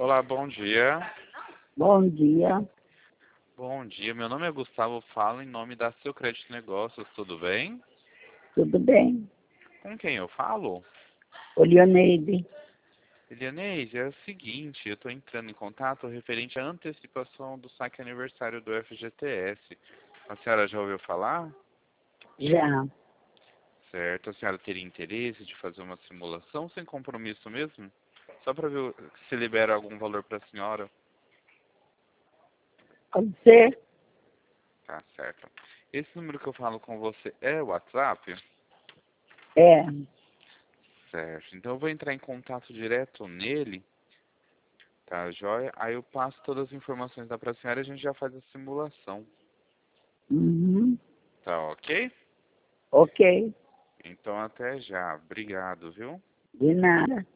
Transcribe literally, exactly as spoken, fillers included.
Olá, bom dia. Bom dia, Bom dia, meu nome é Gustavo, falo em nome da Seu Crédito Negócios, tudo bem? tudo bem? Com quem eu falo? Ô, Leoneide, Elianeide, é o seguinte, eu estou entrando em contato referente à antecipação do saque aniversário do F G T S. A senhora já ouviu falar? já. Certo, a senhora teria interesse de fazer uma simulação sem compromisso mesmo? Só para ver se libera algum valor para a senhora. Pode ser? Tá certo. Esse número que eu falo com você é o WhatsApp? É, Certo, então eu vou entrar em contato direto nele, tá joia? Aí eu passo todas as informações da pra senhora e a gente já faz a simulação, uhum, tá ok? ok, Então até já, obrigado, viu? de nada.